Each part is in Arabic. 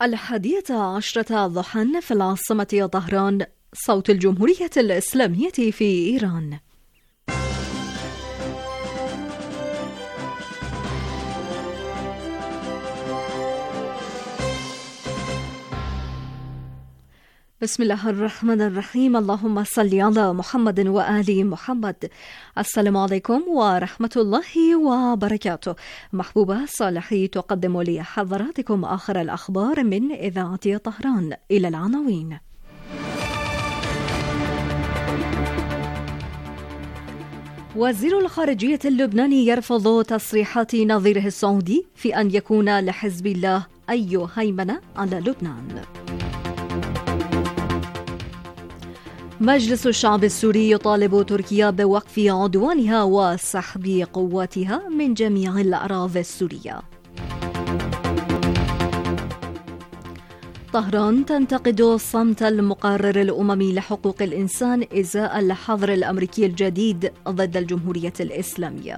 11 ضحى في العاصمة طهران، صوت الجمهورية الإسلامية في إيران. بسم الله الرحمن الرحيم. اللهم صل على محمد وآل محمد. السلام عليكم ورحمة الله وبركاته. محبوبة صالحي تقدم لحضراتكم آخر الأخبار من إذاعة طهران. إلى العناوين. وزير الخارجية اللبناني يرفض تصريحات نظيره السعودي في أن يكون لحزب الله أي هيمنة على لبنان. مجلس الشعب السوري يطالب تركيا بوقف عدوانها وسحب قواتها من جميع الأراضي السورية. طهران تنتقد صمت المقرر الأممي لحقوق الإنسان إزاء الحظر الأمريكي الجديد ضد الجمهورية الإسلامية.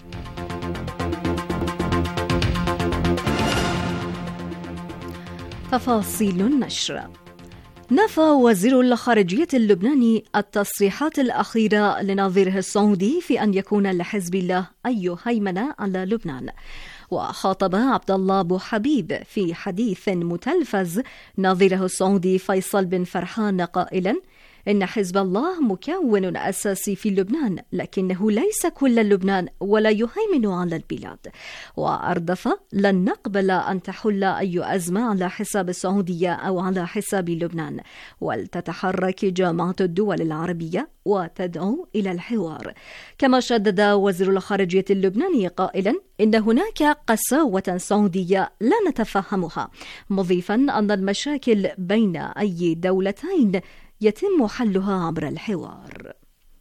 تفاصيل النشر. نفى وزير الخارجية اللبناني التصريحات الأخيرة لنظيره السعودي في أن يكون لحزب الله أي هيمنة على لبنان. وخاطب عبد الله أبو حبيب في حديث متلفز نظيره السعودي فيصل بن فرحان قائلا: إن حزب الله مكون أساسي في لبنان، لكنه ليس كل لبنان ولا يهيمن على البلاد. وأردف: لن نقبل أن تحل أي أزمة على حساب السعودية أو على حساب لبنان، ولتتحرك جامعة الدول العربية وتدعو إلى الحوار. كما شدد وزير الخارجية اللبناني قائلا: إن هناك قساوة سعودية لا نتفهمها، مضيفا أن المشاكل بين أي دولتين يتم حلها عبر الحوار.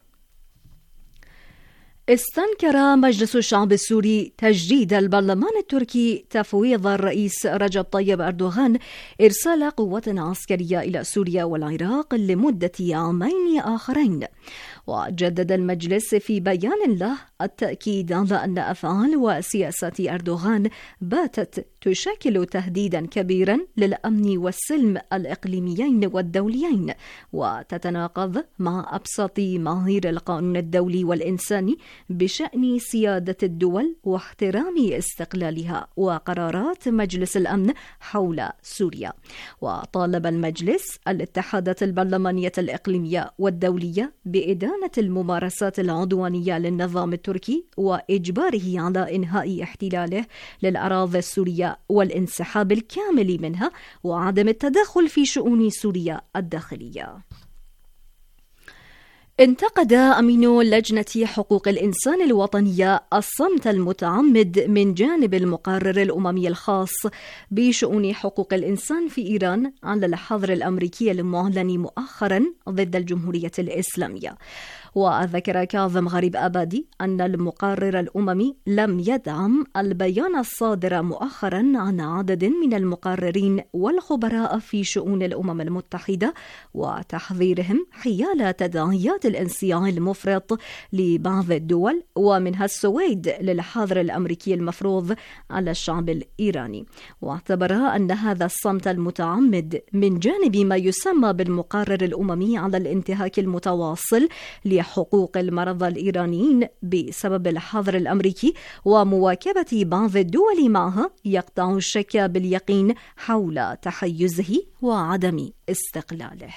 استنكر مجلس الشعب السوري تجديد البرلمان التركي تفويض الرئيس رجب طيب أردوغان إرسال قوات عسكرية إلى سوريا والعراق لمدة عامين آخرين. وجدد المجلس في بيان له التأكيد على أن أفعال وسياسات أردوغان باتت تشكل تهديدا كبيرا للأمن والسلم الإقليميين والدوليين، وتتناقض مع أبسط معايير القانون الدولي والإنساني بشأن سيادة الدول واحترام استقلالها وقرارات مجلس الأمن حول سوريا. وطالب المجلس الاتحادات البرلمانية الإقليمية والدولية بإدانة الممارسات العدوانية للنظام التركي وإجباره على إنهاء احتلاله للأراضي السورية والانسحاب الكامل منها وعدم التدخل في شؤون سوريا الداخلية. انتقد أمين لجنة حقوق الإنسان الوطنية الصمت المتعمد من جانب المقرر الأممي الخاص بشؤون حقوق الإنسان في إيران على الحظر الأمريكي المعلن مؤخرا ضد الجمهورية الإسلامية. وذكر كاظم غريب أبادي أن المقرر الأممي لم يدعم البيان الصادر مؤخرا عن عدد من المقررين والخبراء في شؤون الأمم المتحدة وتحذيرهم حيال تداعيات الانصياع المفرط لبعض الدول ومنها السويد للحظر الأمريكي المفروض على الشعب الإيراني. واعتبر أن هذا الصمت المتعمد من جانب ما يسمى بالمقرر الأممي على الانتهاك المتواصل لحقوق المرضى الإيرانيين بسبب الحظر الأمريكي ومواكبة بعض الدول معها يقطع الشك باليقين حول تحيزه وعدم استقلاله.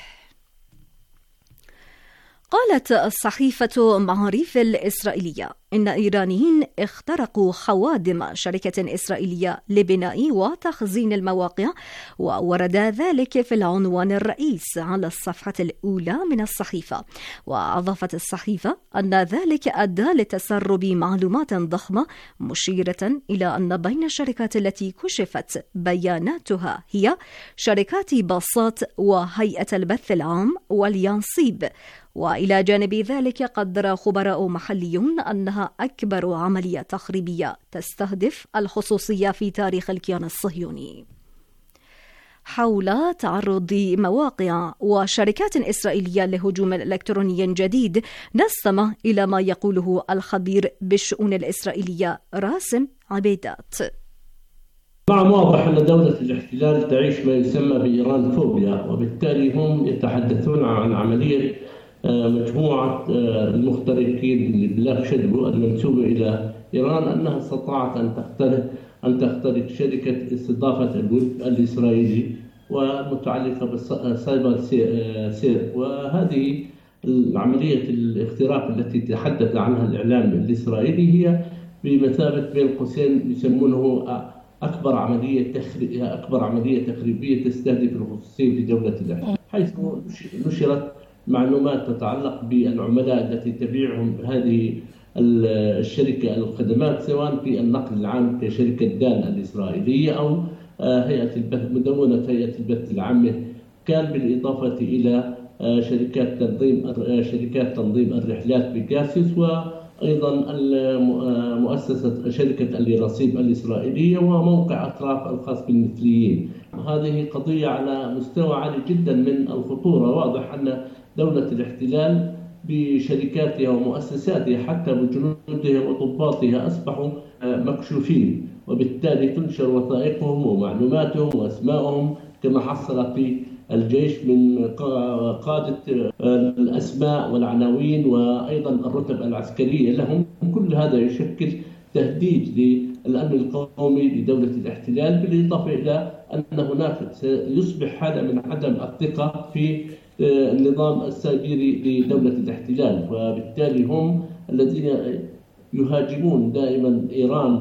قالت الصحيفة معاريف الإسرائيلية إن إيرانيين اخترقوا خوادم شركة إسرائيلية لبناء وتخزين المواقع، وورد ذلك في العنوان الرئيس على الصفحة الأولى من الصحيفة. وأضافت الصحيفة أن ذلك أدى لتسرب معلومات ضخمة، مشيرة إلى أن بين الشركات التي كشفت بياناتها هي شركات باصات وهيئة البث العام واليانصيب. وإلى جانب ذلك قدر خبراء محليون أنها أكبر عملية تخريبية تستهدف الخصوصية في تاريخ الكيان الصهيوني. حول تعرض مواقع وشركات إسرائيلية لهجوم إلكتروني جديد، نستمع إلى ما يقوله الخبير بالشؤون الإسرائيلية راسم عبيدات. نعم، واضح أن دولة الاحتلال تعيش ما يسمى بإيران فوبيا، وبالتالي هم يتحدثون عن عملية مجموعة المخترقين لبلاك شادو المنسوبة إلى إيران، أنها استطاعت أن تخترق شركة استضافة الويب الإسرائيلي والمتعلقة بالسايبر سير. وهذه عملية الاختراق التي تحدث عنها الإعلام الإسرائيلي هي بمثابة بين قوسين يسمونه أكبر عملية تخريبية تستهدف الخصوصية في دولة الاحتلال، حيث نشرت معلومات تتعلق بالعملاء التي تبيعهم هذه الشركة الخدمات، سواء في النقل العام كشركة دان الإسرائيلية أو مدونة هيئة البث العامة، كان بالإضافة إلى شركات تنظيم الرحلات بيجاسوس، وأيضا مؤسسة شركة اليراسيب الإسرائيلية، وموقع أطراف الخاص بالمثليين. هذه قضية على مستوى عالي جدا من الخطورة. واضح أن دولة الاحتلال بشركاتها ومؤسساتها حتى بجنودها وضباطها أصبحوا مكشوفين، وبالتالي تنشر وثائقهم ومعلوماتهم وأسمائهم كما حصل في الجيش من قادة الأسماء والعناوين وأيضا الرتب العسكرية لهم. كل هذا يشكل تهديد للأمن القومي لدولة الاحتلال، بالإضافة إلى أن هناك سيصبح حالة من عدم الثقة في النظام السيبيري لدولة الاحتلال، وبالتالي هم الذين يهاجمون دائما إيران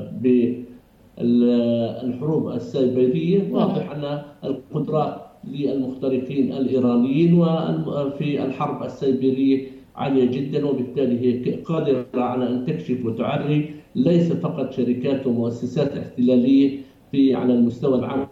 بالحروب السيبيرية. واضح أن القدرات للمخترقين الإيرانيين وفي الحرب السيبيرية عالية جدا، وبالتالي هي قادرة على أن تكشف وتعري ليس فقط شركات ومؤسسات احتلالية على المستوى العام.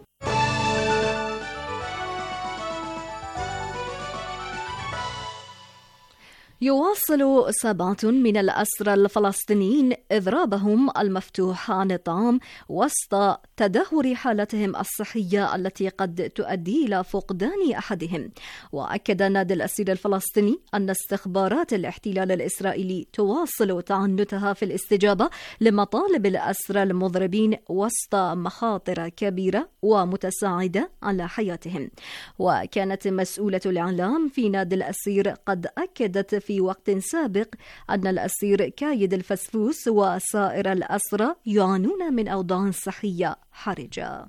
يواصل 7 من الأسرى الفلسطينيين إضرابهم المفتوح عن الطعام وسط تدهور حالتهم الصحية التي قد تؤدي إلى فقدان أحدهم. وأكد نادي الأسير الفلسطيني أن استخبارات الاحتلال الإسرائيلي تواصل تعنتها في الاستجابة لمطالب الأسرى المضربين وسط مخاطر كبيرة ومتساعدة على حياتهم. وكانت مسؤولة الإعلام في نادي الأسير قد أكدت في وقت سابق أن الأسير كايد الفسفوس وسائر الأسرى يعانون من أوضاع صحية حرجة.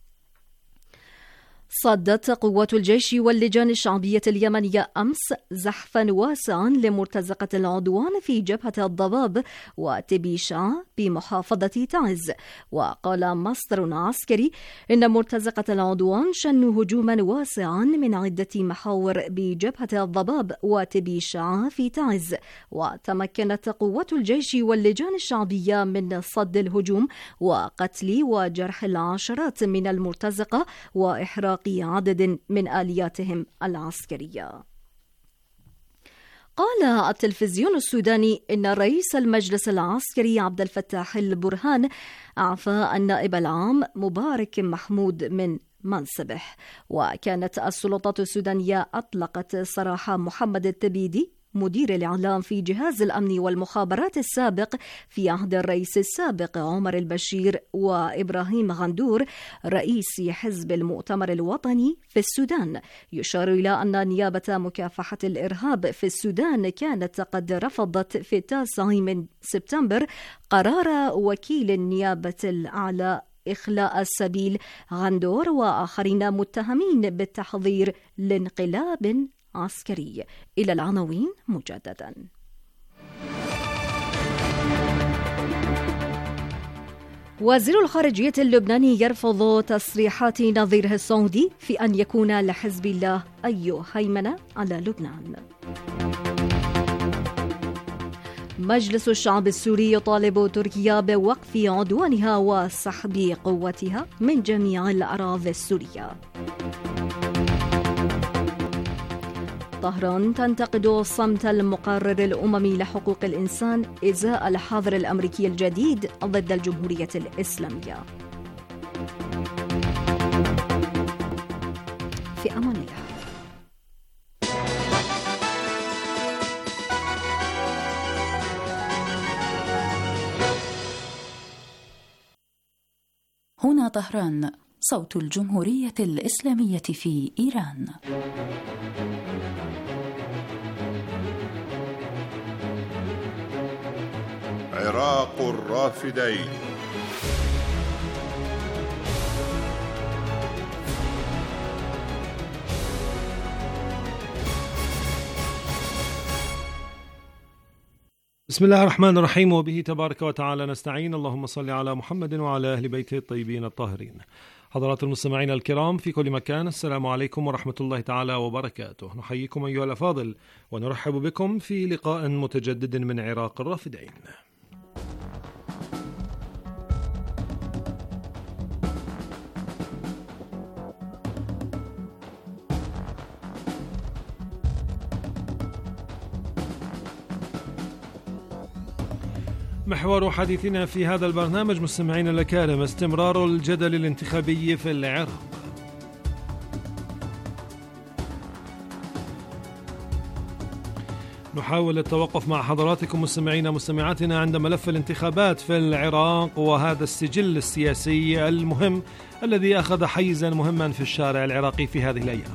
صدت قوات الجيش واللجان الشعبية اليمنية أمس زحفا واسعا لمرتزقة العدوان في جبهة الضباب وتبيشع بمحافظة تعز. وقال مصدر عسكري إن مرتزقة العدوان شنوا هجوما واسعا من عدة محاور بجبهة الضباب وتبيشع في تعز. وتمكنت قوات الجيش واللجان الشعبية من صد الهجوم وقتل وجرح العشرات من المرتزقة وإحراق عدد من آلياتهم العسكرية. قال التلفزيون السوداني إن رئيس المجلس العسكري عبد الفتاح البرهان أعفى النائب العام مبارك محمود من منصبه. وكانت السلطات السودانية أطلقت سراح محمد التبيدي مدير الإعلام في جهاز الأمن والمخابرات السابق في عهد الرئيس السابق عمر البشير وإبراهيم غندور رئيس حزب المؤتمر الوطني في السودان. يشار إلى أن نيابة مكافحة الإرهاب في السودان كانت قد رفضت في 9 من سبتمبر قرار وكيل النيابة الأعلى إخلاء السبيل غندور وآخرين متهمين بالتحضير لانقلاب عسكري. إلى العناوين مجددا. وزير الخارجية اللبناني يرفض تصريحات نظيره السعودي في أن يكون لحزب الله أي هيمنة على لبنان. مجلس الشعب السوري يطالب تركيا بوقف عدوانها وسحب قوتها من جميع الأراضي السورية. طهران تنتقد الصمت المقرر الأممي لحقوق الإنسان إزاء الحظر الأمريكي الجديد ضد الجمهورية الإسلامية. في أمان الله. هنا طهران، صوت الجمهورية الإسلامية في إيران. عراق الرافدين. بسم الله الرحمن الرحيم، وبه تبارك وتعالى نستعين. اللهم صل على محمد وعلى أهل بيته الطيبين الطاهرين. حضرات المستمعين الكرام في كل مكان، السلام عليكم ورحمة الله تعالى وبركاته. نحييكم أيها الأفاضل ونرحب بكم في لقاء متجدد من عراق الرافدين. محور حديثنا في هذا البرنامج مستمعين الأكارم استمرار الجدل الانتخابي في العراق. نحاول التوقف مع حضراتكم مستمعين مستمعاتنا عند ملف الانتخابات في العراق، وهذا السجل السياسي المهم الذي أخذ حيزا مهما في الشارع العراقي في هذه الأيام.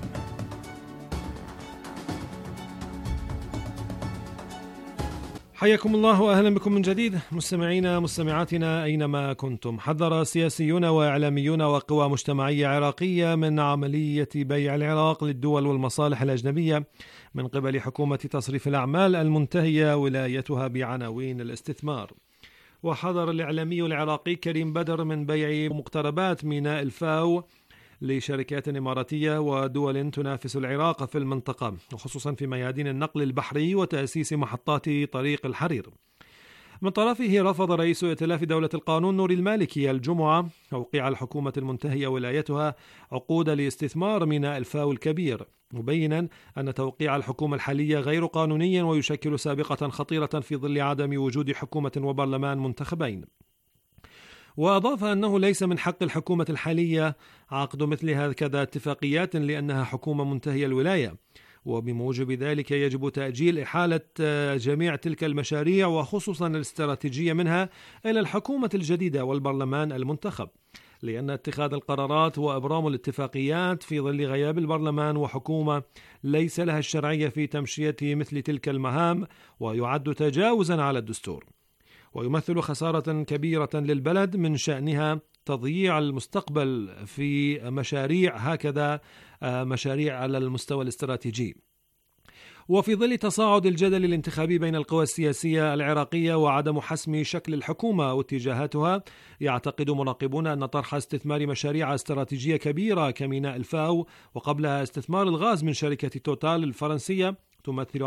حياكم الله وأهلا بكم من جديد مستمعينا مستمعاتنا أينما كنتم. حذر سياسيون وإعلاميون وقوى مجتمعية عراقية من عملية بيع العراق للدول والمصالح الأجنبية من قبل حكومة تصريف الأعمال المنتهية ولايتها بعناوين الاستثمار. وحذر الإعلامي العراقي كريم بدر من بيع مقتربات ميناء الفاو لشركات إماراتية ودول تنافس العراق في المنطقة، وخصوصا في ميادين النقل البحري وتأسيس محطات طريق الحرير. من طرفه رفض رئيس ائتلاف دولة القانون نوري المالكي الجمعة توقيع الحكومة المنتهية ولايتها عقود لاستثمار ميناء الفاو الكبير، مبينا أن توقيع الحكومة الحالية غير قانوني ويشكل سابقة خطيرة في ظل عدم وجود حكومة وبرلمان منتخبين. وأضاف أنه ليس من حق الحكومة الحالية عقد مثل هكذا اتفاقيات لأنها حكومة منتهية الولاية، وبموجب ذلك يجب تأجيل إحالة جميع تلك المشاريع وخصوصا الاستراتيجية منها إلى الحكومة الجديدة والبرلمان المنتخب، لأن اتخاذ القرارات وإبرام الاتفاقيات في ظل غياب البرلمان وحكومة ليس لها الشرعية في تمشية مثل تلك المهام، ويعد تجاوزا على الدستور، ويمثل خسارة كبيرة للبلد من شأنها تضييع المستقبل في مشاريع هكذا، مشاريع على المستوى الاستراتيجي. وفي ظل تصاعد الجدل الانتخابي بين القوى السياسية العراقية وعدم حسم شكل الحكومة واتجاهاتها، يعتقد مراقبون أن طرح استثمار مشاريع استراتيجية كبيرة كميناء الفاو وقبلها استثمار الغاز من شركة توتال الفرنسية تمثل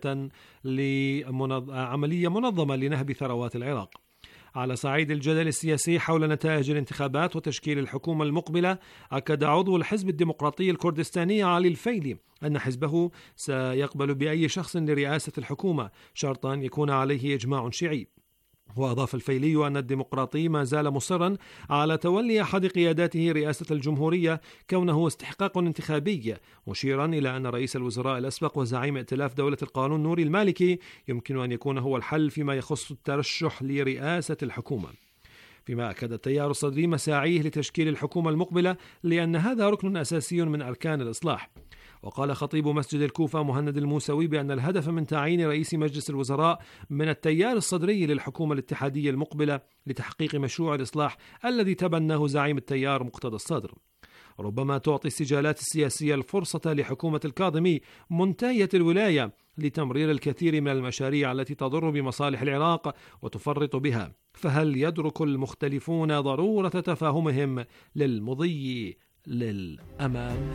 عملية منظمة لنهب ثروات العراق. على صعيد الجدل السياسي حول نتائج الانتخابات وتشكيل الحكومة المقبلة، أكد عضو الحزب الديمقراطي الكردستاني علي الفيلي أن حزبه سيقبل بأي شخص لرئاسة الحكومة شرطا يكون عليه إجماع شيعي. وأضاف الفيلي أن الديمقراطي ما زال مصرا على تولي أحد قياداته رئاسة الجمهورية كونه استحقاق انتخابي، مشيرا إلى أن رئيس الوزراء الأسبق وزعيم ائتلاف دولة القانون نوري المالكي يمكن أن يكون هو الحل فيما يخص الترشح لرئاسة الحكومة. فيما أكد التيار الصدري مساعيه لتشكيل الحكومة المقبلة لأن هذا ركن أساسي من أركان الإصلاح. وقال خطيب مسجد الكوفة مهند الموسوي بأن الهدف من تعيين رئيس مجلس الوزراء من التيار الصدري للحكومة الاتحادية المقبلة لتحقيق مشروع الإصلاح الذي تبناه زعيم التيار مقتدى الصدر. ربما تعطي السجالات السياسية الفرصة لحكومة الكاظمي منتهية الولاية لتمرير الكثير من المشاريع التي تضر بمصالح العراق وتفرط بها، فهل يدرك المختلفون ضرورة تفاهمهم للمضي للأمام؟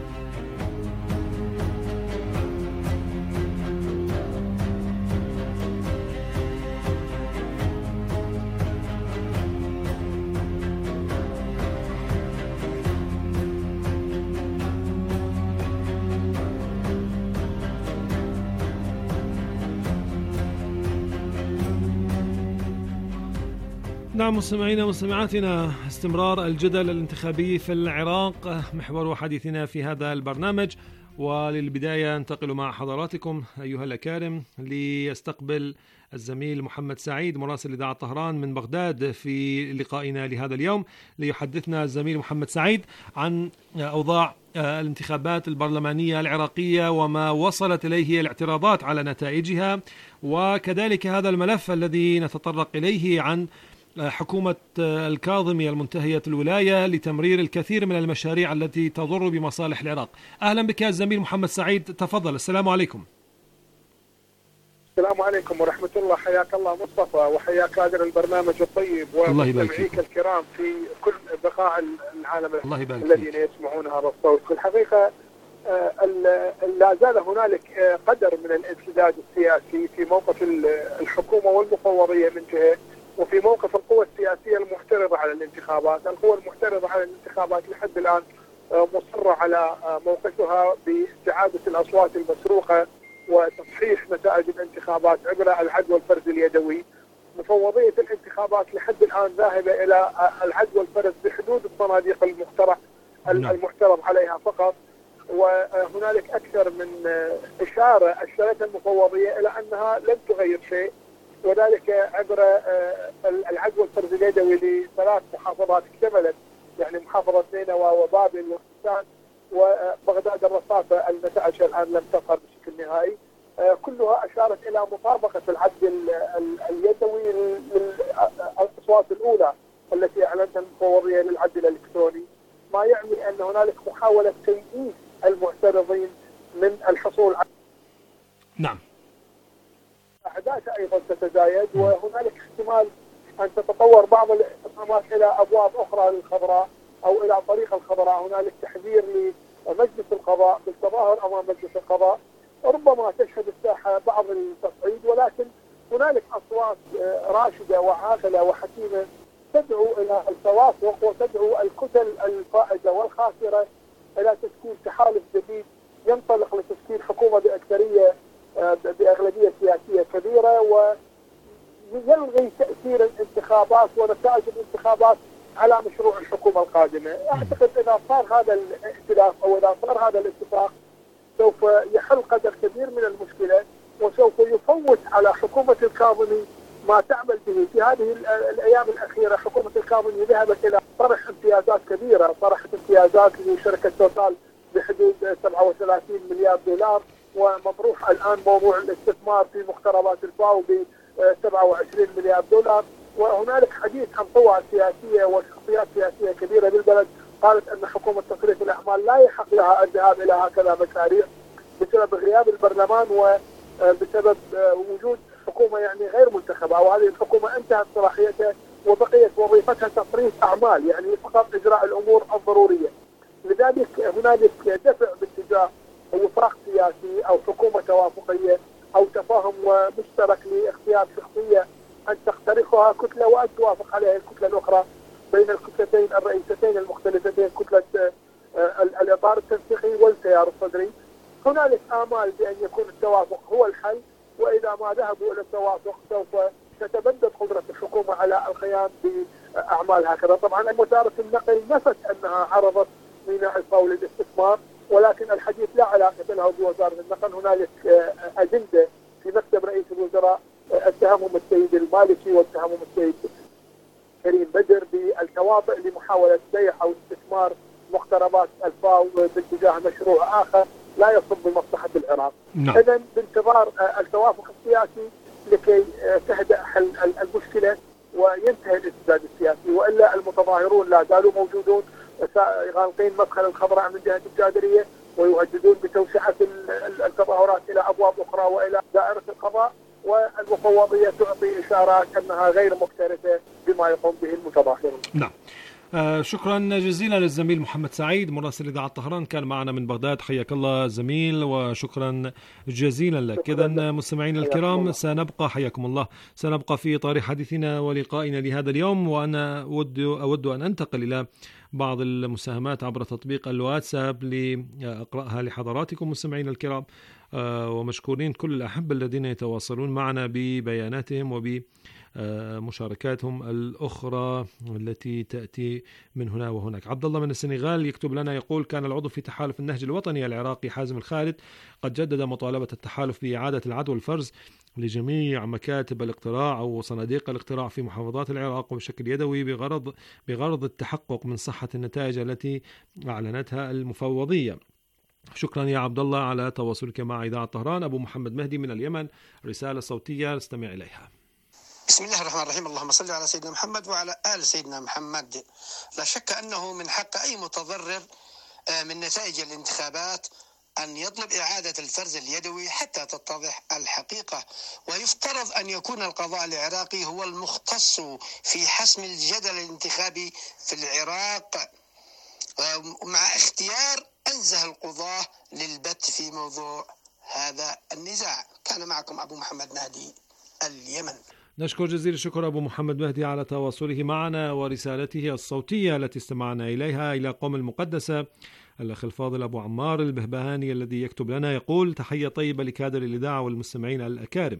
نعم مستمعينا ومستمعاتنا، استمرار الجدل الانتخابي في العراق محور حديثنا في هذا البرنامج، وللبداية انتقل مع حضراتكم أيها الأكارم ليستقبل الزميل محمد سعيد مراسل إذاعة طهران من بغداد في لقائنا لهذا اليوم، ليحدثنا الزميل محمد سعيد عن أوضاع الانتخابات البرلمانية العراقية وما وصلت إليه الاعتراضات على نتائجها، وكذلك هذا الملف الذي نتطرق إليه عن حكومة الكاظمي المنتهية الولاية لتمرير الكثير من المشاريع التي تضر بمصالح العراق. أهلا بك يا الزميل محمد سعيد، تفضل. السلام عليكم. السلام عليكم ورحمة الله، حياك الله مصطفى وحيا كادر البرنامج الطيب ومستمعيك الكرام في كل بقاع العالم الذين يسمعون هذا الصوت. في الحقيقة لا زال هنالك قدر من الانسداد السياسي في موقف الحكومة والمفوضية من جهة، وفي موقف القوى السياسية المعترضة على الانتخابات. القوى المعترضة على الانتخابات لحد الآن مصرة على موقفها باستعادة الأصوات المسروقة وتصحيح نتائج الانتخابات عبر العد والفرز اليدوي. مفوضية الانتخابات لحد الآن ذاهبة إلى العد والفرز بحدود الصناديق المعترض عليها فقط، وهنالك أكثر من إشارة أشارتها المفوضية إلى أنها لن تغير شيء، وذلك عبر العد والفرز اليدوي لثلاث محافظات اكتملت، يعني محافظة نينوى وبابل وحسان وبغداد الرصافة. النتائج الآن لم تظهر بشكل نهائي، كلها أشارت إلى مطابقة العد اليدوي للأصوات الأولى التي أعلنتها المفوضية للعد الإلكتروني، ما يعني أن هنالك محاولة تيئيس المعترضين من الحصول على أعدادها أيضا تتزايد، وهنالك احتمال أن تتطور بعض الاعتصامات إلى أبواب أخرى للخضراء أو إلى طريق الخضراء. هنالك تحذير لمجلس القضاء بالتظاهر أمام مجلس القضاء، ربما تشهد الساحة بعض التصعيد، ولكن هنالك أصوات راشدة وعاقلة وحكيمة تدعو إلى التوافق وتدعو الكتل الفائزة والخاسرة إلى تشكيل تحالف جديد ينطلق لتشكيل حكومة بأغلبية سياسية كبيرة ويلغي تأثير الانتخابات ونتائج الانتخابات على مشروع الحكومة القادمة. أعتقد إذا صار هذا الائتلاف أو إذا صار هذا الاتفاق سوف يحل قدر كبير من المشكلة، وسوف يفوت على حكومة الكاظمي ما تعمل به. في هذه الأيام الأخيرة حكومة الكاظمي ذهبت إلى طرح امتيازات كبيرة، طرحت امتيازات لشركة توتال بحدود 37 مليار دولار، ومطروح الآن موضوع الاستثمار في مقتربات الفاو ب 27 مليار دولار. وهنالك حديث عن قوى سياسية وشخصيات سياسية كبيرة بالبلد قالت أن حكومة تصريف الأعمال لا يحق لها الذهاب إلى هكذا مشاريع بسبب غياب البرلمان وبسبب وجود حكومة يعني غير منتخبة، وهذه الحكومة انتهت صلاحيتها وبقيت وظيفتها تصريف أعمال، يعني فقط إجراء الأمور الضرورية. لذلك هنالك دفع باتجاه وفاق سياسي أو حكومة توافقية أو تفاهم مشترك لاختيار شخصية أن تقترحها كتلة وأن توافق عليها الكتلة الأخرى بين الكتلتين الرئيستين المختلفتين، كتلة الإطار التنسيقي والتيار الصدري. هنالك آمال بأن يكون التوافق هو الحل، وإذا ما ذهبوا إلى التوافق سوف تتبدد قدرة الحكومة على القيام بأعمال هكذا. طبعا وزارة النقل نفت أنها عرضت ميناء الفاو للاستثمار، ولكن الحديث لا علاقة له بوزارة النقل. هنالك أجندة في مكتب رئيس الوزراء اتهمهم السيد المالكي واتهمهم السيد كريم بدر بالتواطؤ لمحاولة بيع أو استثمار مقتربات الفاو باتجاه مشروع آخر لا يصب بمصلحة العراق. إذن بانتظار التوافق السياسي لكي تهدأ حل المشكلة وينتهي الانسداد السياسي، وإلا المتظاهرون لا زالوا موجودون غالقين مدخل الخضراء من جهة الجادرية ويهددون بتوسعة التظاهرات إلى أبواب أخرى وإلى دائرة القضاء، والمفوضية تعطي إشارات أنها غير مكترثة بما يقوم به المتظاهرون. نعم. شكرا جزيلا للزميل محمد سعيد مراسل إذاعة طهران، كان معنا من بغداد. حياك الله زميل وشكرا جزيلا لك. إذا مستمعينا الكرام حياكم الله، سنبقى في إطار حديثنا ولقائنا لهذا اليوم، وأنا أود أن أنتقل إلى بعض المساهمات عبر تطبيق الواتساب لأقرأها لحضراتكم مستمعينا الكرام. ومشكورين كل الأحبة الذين يتواصلون معنا ببياناتهم وبمشاركاتهم الأخرى التي تأتي من هنا وهناك. عبد الله من السنغال يكتب لنا يقول: كان العضو في تحالف النهج الوطني العراقي حازم الخالد قد جدد مطالبة التحالف بإعادة العد والفرز لجميع مكاتب الاقتراع أو صناديق الاقتراع في محافظات العراق وبشكل يدوي بغرض التحقق من صحة النتائج التي أعلنتها المفوضية. شكرا يا عبد الله على تواصلك مع إذاعة طهران. أبو محمد مهدي من اليمن رسالة صوتية نستمع إليها. بسم الله الرحمن الرحيم. اللهم صل على سيدنا محمد وعلى آل سيدنا محمد. لا شك أنه من حق أي متضرر من نتائج الانتخابات أن يطلب إعادة الفرز اليدوي حتى تتضح الحقيقة، ويفترض أن يكون القضاء العراقي هو المختص في حسم الجدل الانتخابي في العراق، مع اختيار أنزه القضاة للبت في موضوع هذا النزاع. كان معكم أبو محمد مهدي اليمن. نشكر جزيل الشكر أبو محمد مهدي على تواصله معنا ورسالته الصوتية التي استمعنا إليها إلى قم المقدسة. الأخ الفاضل أبو عمار البهبهاني الذي يكتب لنا يقول: تحية طيبة لكادر الإذاعة والمستمعين الأكارم.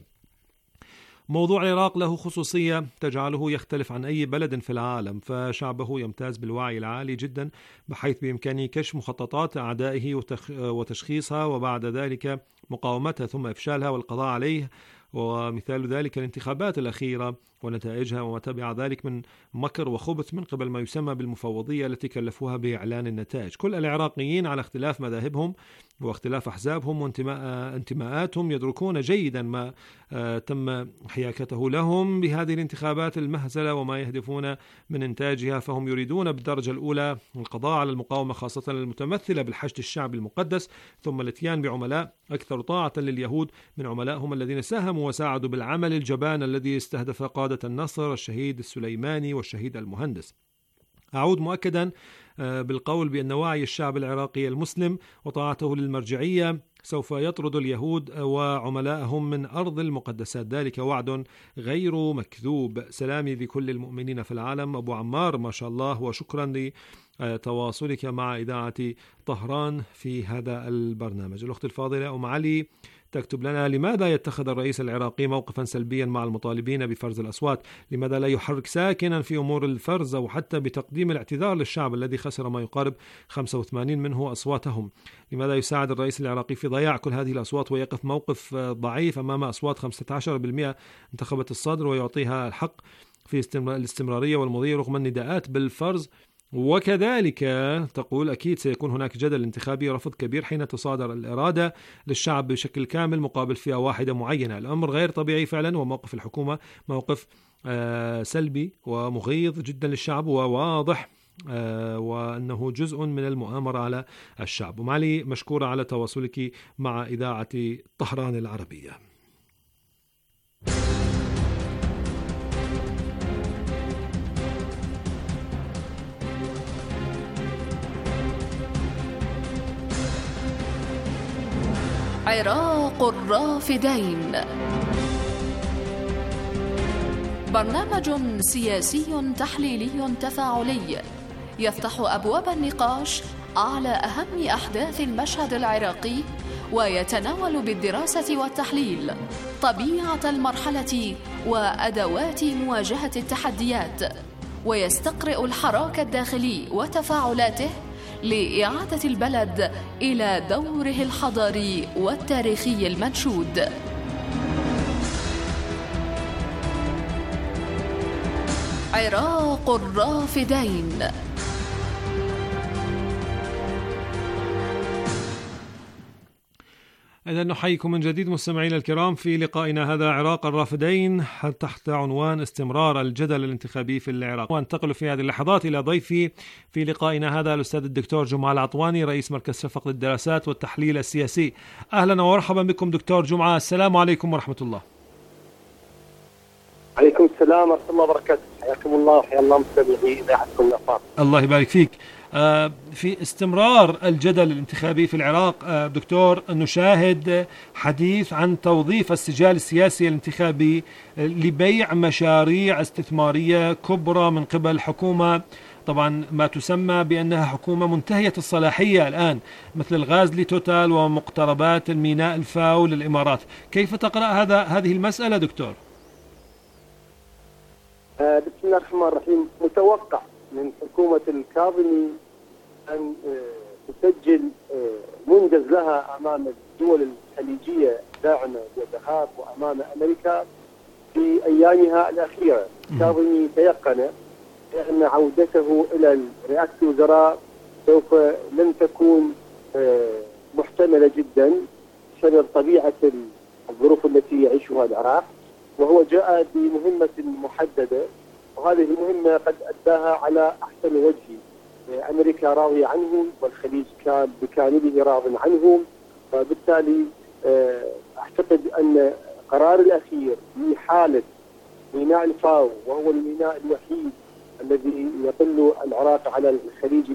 موضوع العراق له خصوصية تجعله يختلف عن أي بلد في العالم، فشعبه يمتاز بالوعي العالي جدا بحيث بإمكانه كشف مخططات أعدائه وتشخيصها وبعد ذلك مقاومتها ثم إفشالها والقضاء عليه، ومثال ذلك الانتخابات الأخيرة ونتائجها وما تبع ذلك من مكر وخبث من قبل ما يسمى بالمفوضية التي كلفوها بإعلان النتائج. كل العراقيين على اختلاف مذاهبهم واختلاف أحزابهم وانتماءاتهم يدركون جيدا ما تم حياكته لهم بهذه الانتخابات المهزلة وما يهدفون من إنتاجها، فهم يريدون بالدرجة الأولى القضاء على المقاومة خاصة المتمثلة بالحشد الشعبي المقدس، ثم الاتيان بعملاء أكثر طاعة لليهود من عملائهم الذين ساهموا وساعدوا بالعمل الجبان الذي استهدف قادة النصر الشهيد السليماني والشهيد المهندس. أعود مؤكدا بالقول بأن وعي الشعب العراقي المسلم وطاعته للمرجعية سوف يطرد اليهود وعملائهم من أرض المقدسات، ذلك وعد غير مكذوب. سلامي لكل المؤمنين في العالم. أبو عمار ما شاء الله، وشكرا لتواصلك مع إذاعة طهران في هذا البرنامج. الأخت الفاضلة أم علي تكتب لنا: لماذا يتخذ الرئيس العراقي موقفا سلبيا مع المطالبين بفرز الأصوات؟ لماذا لا يحرك ساكنا في أمور الفرز أو حتى بتقديم الاعتذار للشعب الذي خسر ما يقارب 85 منه أصواتهم؟ لماذا يساعد الرئيس العراقي في ضياع كل هذه الأصوات ويقف موقف ضعيف أمام أصوات 15% انتخبت الصدر ويعطيها الحق في الاستمرارية والمضي رغم النداءات بالفرز؟ وكذلك تقول: أكيد سيكون هناك جدل انتخابي رفض كبير حين تصادر الإرادة للشعب بشكل كامل مقابل فئة واحدة معينة. الأمر غير طبيعي فعلا، وموقف الحكومة موقف سلبي ومغيظ جدا للشعب وواضح وأنه جزء من المؤامرة على الشعب. ومعلي مشكورة على تواصلك مع إذاعة طهران العربية. عراق الرافدين، برنامج سياسي تحليلي تفاعلي يفتح أبواب النقاش على أهم أحداث المشهد العراقي، ويتناول بالدراسة والتحليل طبيعة المرحلة وأدوات مواجهة التحديات، ويستقرئ الحراك الداخلي وتفاعلاته لإعادة البلد إلى دوره الحضاري والتاريخي المنشود. عراق الرافدين. إذن نحييكم من جديد مستمعينا الكرام في لقائنا هذا عراق الرافدين تحت عنوان استمرار الجدل الانتخابي في العراق. وانتقل في هذه اللحظات إلى ضيفي في لقائنا هذا الأستاذ الدكتور جمعة العطواني رئيس مركز شفق للدراسات والتحليل السياسي. أهلا ومرحبا بكم دكتور جمعة. السلام عليكم ورحمة الله. عليكم السلام ورحمة الله وبركاته. حياكم الله وحيا الله مستمعي إذاعتكم الأفاضل. الله يبارك فيك. في استمرار الجدل الانتخابي في العراق دكتور نشاهد حديث عن توظيف السجال السياسي الانتخابي لبيع مشاريع استثمارية كبرى من قبل حكومة طبعا ما تسمى بأنها حكومة منتهية الصلاحية الآن، مثل الغاز لتوتال ومقتربات الميناء الفاو للإمارات. كيف تقرأ هذه المسألة دكتور؟ بسم الله الرحمن الرحيم. متوقع من حكومة الكاظمي أن تسجل منجز لها أمام الدول الخليجية داعمة وذهاب وأمام أمريكا في أيامها الأخيرة. الكاظمي تيقن أن عودته إلى رئاسة الوزراء سوف لن تكون محتملة جدا بسبب طبيعة الظروف التي يعيشها العراق، وهو جاء بمهمة محددة، وهذه المهمة قد أداها على أحسن وجه. أمريكا راضية عنه والخليج كان بكامله راض عنه، وبالتالي أعتقد أن قرار الأخير في حالة ميناء الفاو، وهو الميناء الوحيد الذي يطل العراق على الخليج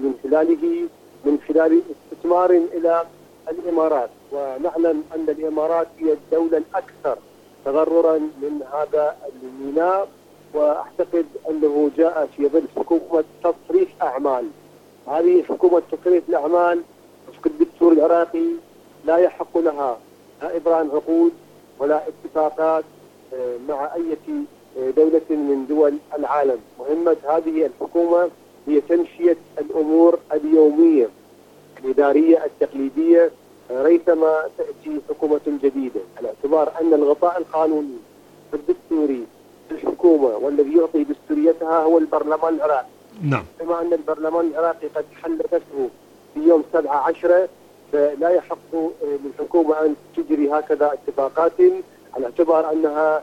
من خلال استثمار إلى الإمارات، ونعلم أن الإمارات هي الدولة الأكثر تضررا من هذا الميناء، وأعتقد أنه جاء في ظل حكومة تصريف أعمال. هذه حكومة تصريف الأعمال وفق الدستور العراقي لا يحق لها لا إبرام عقود ولا اتفاقات مع أي دولة من دول العالم. مهمة هذه الحكومة هي تمشية الأمور اليومية الإدارية التقليدية ريثما تأتي حكومة جديدة، على اعتبار أن الغطاء القانوني الدستوري الحكومة والذي يعطي دستوريتها هو البرلمان العراقي. نعم. بما أن البرلمان العراقي قد حل نفسه في يوم 17، فلا يحق للحكومة أن تجري هكذا اتفاقات، على اعتبار أنها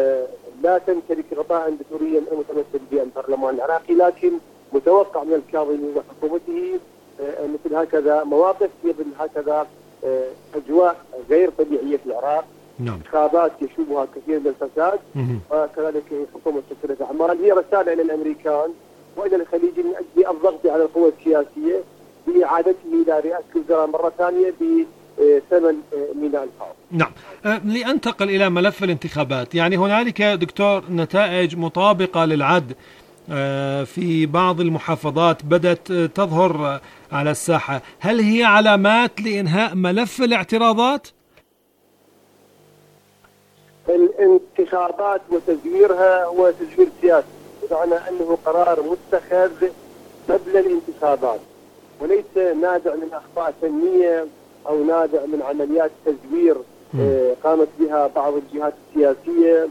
لا تمتلك غطاء دستوريا متمثل بالبرلمان العراقي. لكن متوقع من الكاظمي وحكومته مثل هكذا مواقف، مثل هكذا أجواء غير طبيعية في العراق. نعم. انتخابات يشوبها كثير من الفساد، وكذلك حكومة تصريف أعمال. هي رسالة إلى الأمريكان وإلى الخليج من أجل الضغط على القوى السياسية بإعادته إلى رئاسة الوزراء مرة ثانية بثمن ميناء الفاو. نعم. لأنتقل إلى ملف الانتخابات، يعني هنالك دكتور نتائج مطابقة للعد في بعض المحافظات بدأت تظهر على الساحة. هل هي علامات لإنهاء ملف الاعتراضات؟ الانتخابات وتزويرها هو تزوير سياسي، بمعنى أنه قرار متخذ قبل الانتخابات، وليس نابع من أخطاء فنية أو نابع من عمليات تزوير قامت بها بعض الجهات السياسية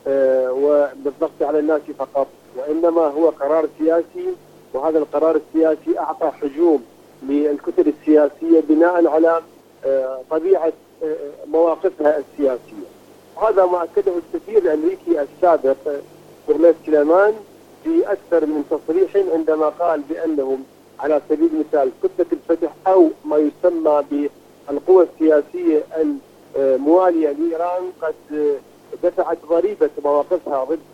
وبالضغط على الناس فقط، وإنما هو قرار سياسي. وهذا القرار السياسي أعطى حجوم للكتل السياسية بناء على طبيعة مواقفها السياسية. وهذا ما أكده السفير الأمريكي السابق بورليس سليمان في أكثر من تصريح، عندما قال بأنهم على سبيل المثال كتلة الفتح أو ما يسمى بالقوى السياسية الموالية لإيران قد دفعت ضريبة مواقفها ضد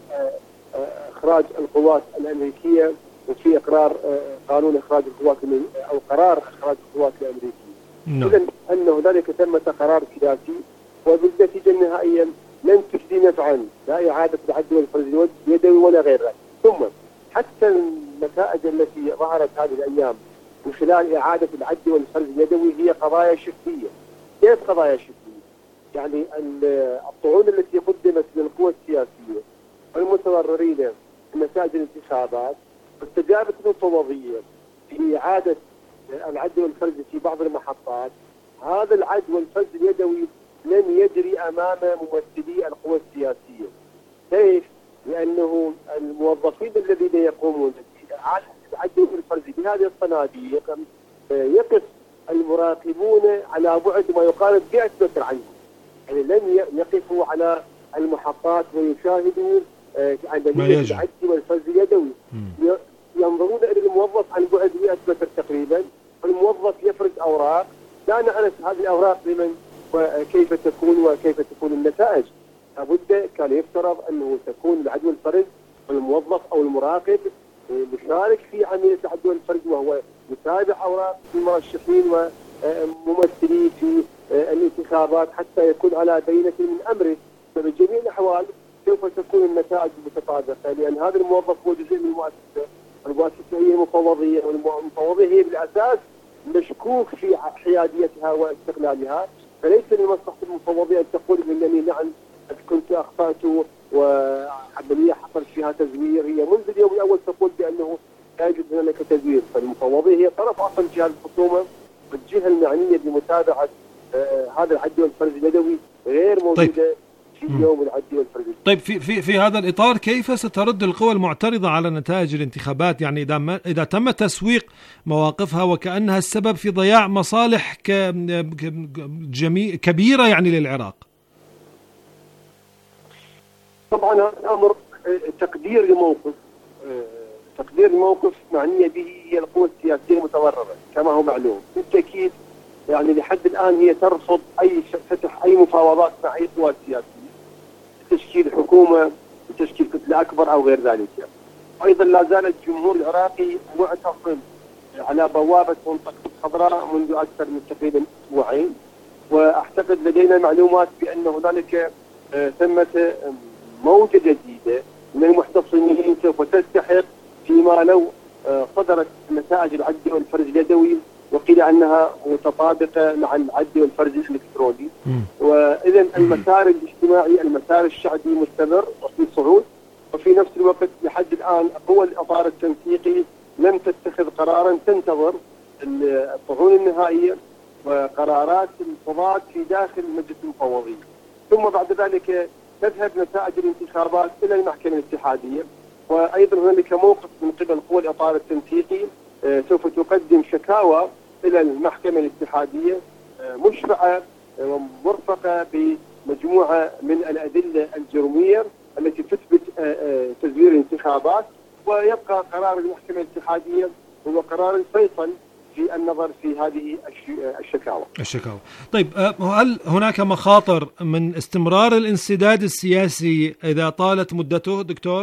إخراج القوات الأمريكية، وفي إقرار قانون إخراج القوات أو قرار إخراج القوات الأمريكية. إذن أن هنالك ثمة قرار سياسي، وبالنتيجة النهائية لن تجدي نفعا لا إعادة العد والفرز اليدوي ولا غيره. ثم حتى النتائج التي ظهرت هذه الأيام من خلال إعادة العد والفرز اليدوي هي قضايا شكلية. كيف قضايا شكلية؟ يعني الطعون التي قدمت للقوى السياسية والمتضررين من نتائج الانتخابات واستجابت المفوضية في إعادة العد والفرز في بعض المحطات، هذا العد والفرز اليدوي لم يجري أمام ممثلي القوى السياسية. كيف؟ لأنه الموظفين الذين يقومون بإعادة العد والفرز بهذه الصناديق يقف المراقبون على بعد ما يقارب 100 متر عنهم، يعني لم يقفوا على المحطات ويشاهدوا عملية العد والفرز اليدوي. ينظرون إلى الموظف عن بعد 100 متر تقريبا، والموظف يفرز أوراق، لا نعرف هذه الأوراق لمن وكيف تكون وكيف تكون النتائج. لابد كان يفترض أنه تكون العد والفرز والموظف أو المراقب مشارك في عملية العد والفرز، وهو يتابع أوراق المرشحين وممثلين في الانتخابات حتى يكون على بينة من أمره. فبجميع الأحوال سوف تكون النتائج متطابقة، لأن هذا الموظف هو جزء من المؤسسة المؤسسة هي المفوضية، والمفوضية هي بالأساس مشكوك في حياديتها واستقلالها، فليس لمصلحة المفوضية أن تقول إنني نعم كنت أخطأت وعملية حصل فيها تزوير. هي منذ اليوم الأول تقول بأنه لا يوجد هناك تزوير، فالمفوضية هي طرف أصلا جهة الحكومة، والجهة المعنية بمتابعة هذا العد والفرز اليدوي غير موجودة في يوم العد والفرز. طيب في هذا الإطار كيف سترد القوى المعترضة على نتائج الانتخابات؟ يعني إذا تم تسويق مواقفها وكأنها السبب في ضياع مصالح كبيرة يعني للعراق. طبعا هذا الأمر تقدير الموقف معنية به هي القوى السياسية المتضررة كما هو معلوم. بالتأكيد يعني لحد الآن هي ترفض فتح أي مفاوضات مع أي قوى سياسية، تشكيل حكومة وتشكيل كتلة أكبر أو غير ذلك. أيضا لا زال الجمهور العراقي معتصم على بوابة منطقة الخضراء منذ أكثر من تقريبا أسبوعين، وأعتقد لدينا معلومات بأن هنالك ثمة موجة جديدة من المحتصمين سوف تلتحق فيما لو صدرت نتائج العد والفرز اليدوي وقيل أنها متطابقة مع العد والفرز الإلكتروني. وإذا المسار الاجتماعي المسار الشعبي مستمر وفي صعود، وفي نفس الوقت لحد الآن قوى الإطار التنسيقي لم تتخذ قرارا، تنتظر الطعون النهائية وقرارات القضاة في داخل مجلس المفوضية، ثم بعد ذلك تذهب نتائج الانتخابات إلى المحكمة الاتحادية. وأيضا هناك موقف من قبل قوى الإطار التنسيقي، سوف تقدم شكاوى إلى المحكمة الاتحادية مشرعة ومرفقة بمجموعة من الأدلة الجرمية التي تثبت تزوير الانتخابات، ويبقى قرار المحكمة الاتحادية هو قرار الفيصل في النظر في هذه الشكاوى. طيب هل هناك مخاطر من استمرار الانسداد السياسي إذا طالت مدته دكتور؟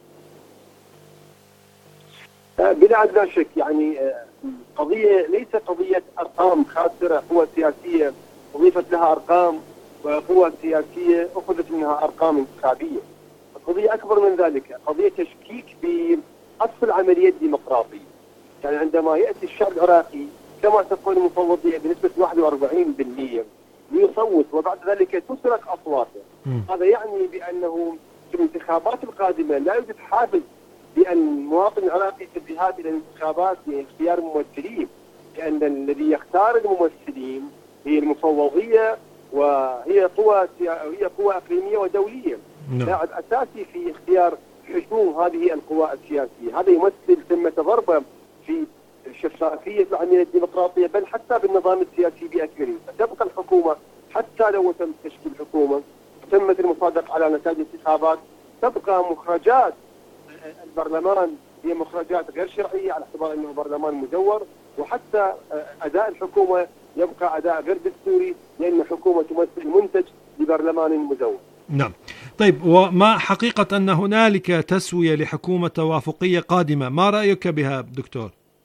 بلا لا شك، يعني قضية ليس قضية أرقام خاسرة، قوى سياسية أضيفت لها أرقام وقوى سياسية أخذت منها أرقام انتخابية. القضية أكبر من ذلك، قضية تشكيك بأصل العملية الديمقراطية. يعني عندما يأتي الشعب العراقي كما تقول المفوضية بنسبة 41% ليصوت وبعد ذلك تسرق أصواته، هذا يعني بأنه في الانتخابات القادمة لا يوجد حافز بأن المواطن العراقي في الذهاب إلى الانتخابات لاختيار ممثلين، لأن الذي يختار الممثلين هي المفوضية، وهي قوى إقليمية ودولية لاعب أساسي في اختيار حجوم هذه القوى السياسية. هذا يمثل ثمة ضربة في شفافية العملية الديمقراطية، بل حتى بالنظام السياسي بأكمله. فتبقى الحكومة حتى لو تم تشكيل حكومة تمت المصادقة على نتائج الانتخابات، تبقى مخرجات البرلمان هي مخرجات غير شرعية على اعتبار أنه برلمان مزور، وحتى أداء الحكومة يبقى أداء غير دستوري لأن الحكومة تمثل منتج لبرلمان مزور. نعم. طيب وما حقيقة أن هنالك تسوية لحكومة توافقية قادمة، ما رأيك بها دكتور؟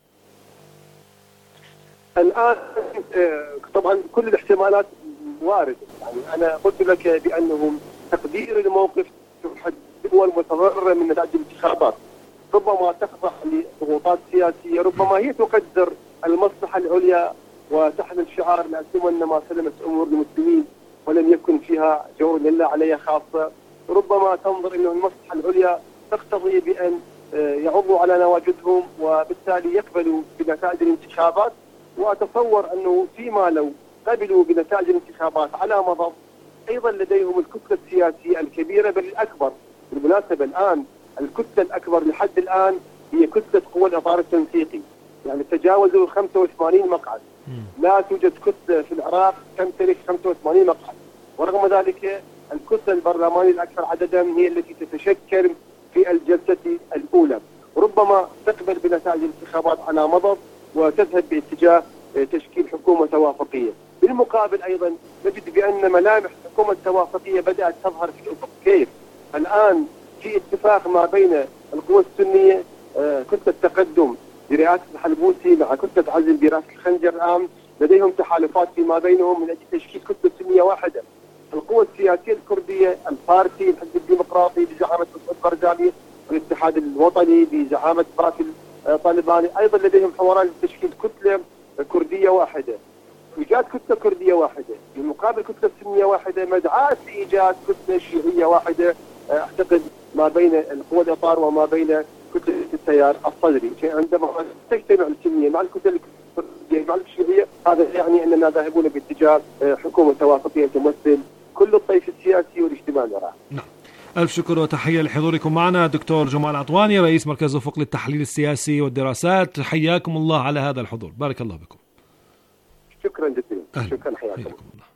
الآن طبعا كل الاحتمالات واردة. يعني أنا قلت لك بأنه تقدير الموقف هو المتضرر من نتائج الانتخابات، ربما تخضع لضغوطات سياسية، ربما هي تقدر المصلحة العليا وتحمل شعار لا تمن ما سلمت أمور المسلمين ولم يكن فيها جور لله عليها خاصة. ربما تنظر أنه المصلحة العليا تقتضي بأن يعضوا على نواجذهم وبالتالي يقبلوا بنتائج الانتخابات. وأتصور أنه فيما لو قبلوا بنتائج الانتخابات على مضض أيضا لديهم الكتلة السياسية الكبيرة بل الأكبر. بالمناسبة الآن الكتلة الأكبر لحد الآن هي كتلة قوى الإطار التنسيقي، يعني تجاوزوا 85 مقعد. لا توجد كتلة في العراق تمتلك 85 مقعد، ورغم ذلك الكتلة البرلمانية الأكثر عددا هي التي تتشكل في الجلسة الأولى. ربما تقبل بنتائج الانتخابات على مضض وتذهب باتجاه تشكيل حكومة توافقية. بالمقابل أيضا نجد بأن ملامح الحكومة التوافقية بدأت تظهر في الأفق. كيف؟ الآن في اتفاق ما بين القوى السنية كتلة تقدم برئاسة الحلبوسي مع كتلة عزل برئاسة الخنجر الآن، لديهم تحالفات فيما بينهم من أجل تشكيل كتلة سنية واحدة. القوى السياسية الكردية البارتي الحزب الديمقراطي بزعامة مسعود برزاني والاتحاد الوطني بزعامة باسل طالباني أيضا لديهم حوارات لتشكيل كتلة كردية واحدة، إيجاد كتلة كردية واحدة بمقابل كتلة سنية واحدة، مدعاة لإيجاد كتلة شيعية واحدة أعتقد ما بين القوى الإطار وما بين كتلة التيار الصدري. عندما تجتمع السنية مع الكتلة الكردية مع الشيعية، هذا يعني أننا ذاهبون باتجاه حكومة توافقية تمثل كل الطيف السياسي والاجتماعي العراقي. نعم. ألف شكر وتحية لحضوركم معنا دكتور جمال عطواني، رئيس مركز أفق للتحليل السياسي والدراسات. حياكم الله على هذا الحضور، بارك الله بكم. شكرا جزيلا. شكرا، حياكم الله.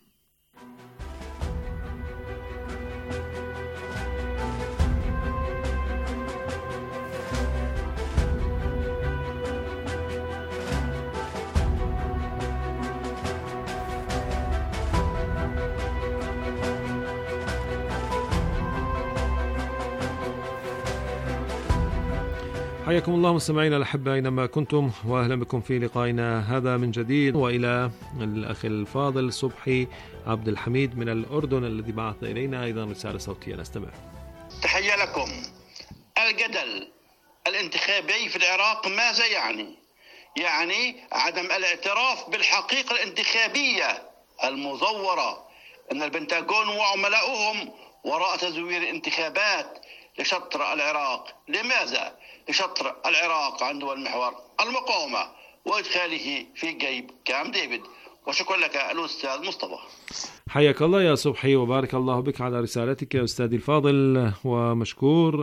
حياكم الله مستمعينا الأحبة أينما كنتم، وأهلا بكم في لقائنا هذا من جديد. وإلى الأخ الفاضل صبحي عبد الحميد من الأردن الذي بعث إلينا أيضا رسالة صوتية، نستمع. تحية لكم. الجدل الانتخابي في العراق ماذا يعني؟ يعني عدم الاعتراف بالحقيقة الانتخابية المزورة، أن البنتاغون وعملاؤهم وراء تزوير الانتخابات لشطر العراق. لماذا؟ لشطر العراق عن دول المحور المقاومة وإدخاله في جيب كام ديفيد. وشكرا لك الأستاذ مصطفى. حياك الله يا صبحي وبارك الله بك على رسالتك يا أستاذي الفاضل، ومشكور.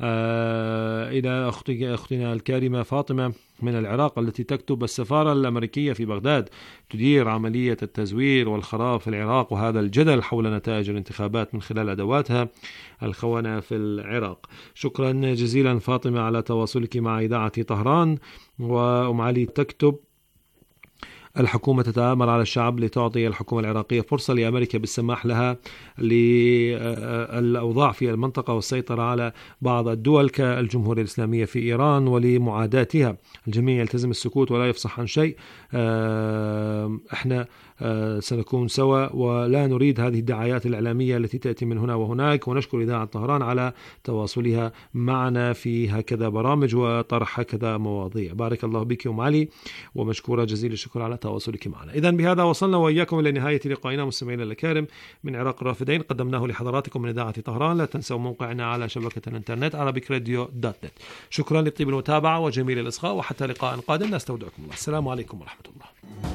إلى أختنا الكارمة فاطمة من العراق التي تكتب: السفارة الأمريكية في بغداد تدير عملية التزوير والخراب في العراق، وهذا الجدل حول نتائج الانتخابات من خلال أدواتها الخونة في العراق. شكرا جزيلا فاطمة على تواصلك مع إذاعة طهران. وأم علي تكتب: الحكومة تتآمر على الشعب لتعطي الحكومة العراقية فرصة لأمريكا بالسماح لها للأوضاع في المنطقة والسيطرة على بعض الدول كالجمهورية الإسلامية في إيران ولمعاداتها. الجميع يلتزم السكوت ولا يفصح عن شيء. احنا سنكون سوا ولا نريد هذه الدعايات الإعلامية التي تأتي من هنا وهناك. ونشكر إذاعة طهران على تواصلها معنا في هكذا برامج وطرح هكذا مواضيع. بارك الله بك أم علي، ومشكورة جزيل الشكر على تواصلك معنا. إذن بهذا وصلنا وإياكم إلى نهاية لقائنا مستمعينا الكرام من عراق الرافدين، قدمناه لحضراتكم من إذاعة طهران. لا تنسوا موقعنا على شبكة الإنترنت arabicradio.net. شكرا لطيب المتابعة وجميل الإصغاء، وحتى لقاء قادم نستودعكم الله. السلام عليكم ورحمة الله.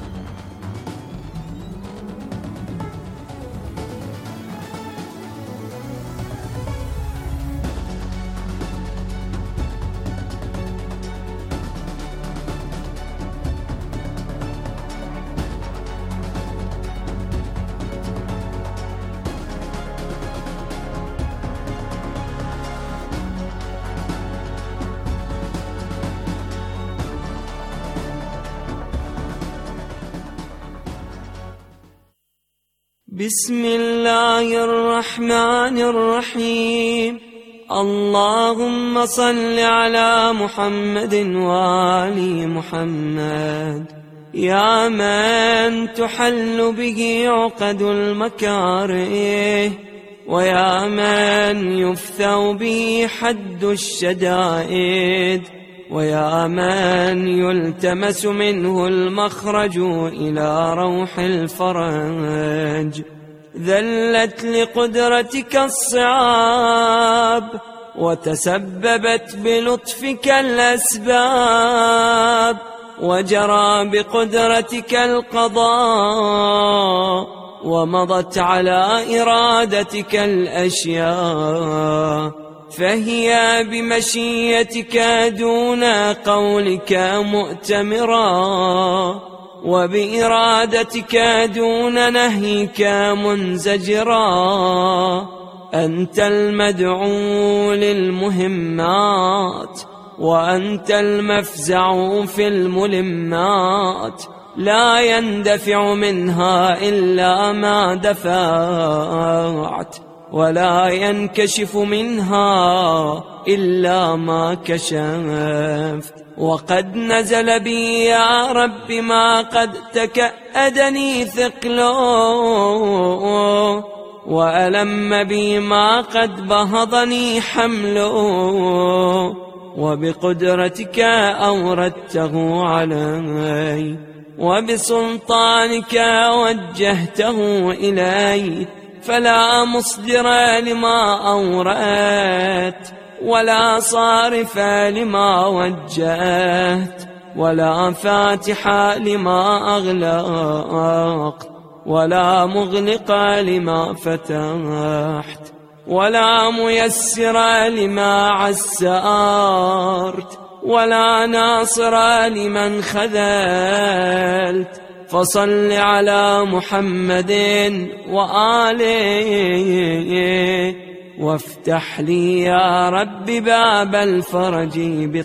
بسم الله الرحمن الرحيم. اللهم صل على محمد وآل محمد. يا من تحل به عقد المكاره، ويا من يفثو به حد الشدائد، ويا من يلتمس منه المخرج إلى روح الفرج. ذلت لقدرتك الصعاب، وتسببت بلطفك الأسباب، وجرى بقدرتك القضاء، ومضت على إرادتك الأشياء. فهي بمشيتك دون قولك مؤتمرا، وبإرادتك دون نهيك منزجرا. أنت المدعو للمهمات، وأنت المفزع في الملمات. لا يندفع منها إلا ما دفعت، ولا ينكشف منها إلا ما كشفت. وقد نزل بي يا رب ما قد تكأدني ثقله، وألم بي ما قد بهضني حمله. وبقدرتك أوردته علي، وبسلطانك وجهته إلي، فلا مصدر لما أوردت، ولا صارف لما وجهت، ولا فاتح لما أغلقت، ولا مغلق لما فتحت، ولا ميسر لما عسرت، ولا ناصر لمن خذلت. فصل على محمد وآله، وافتح لي يا رب باب الفرج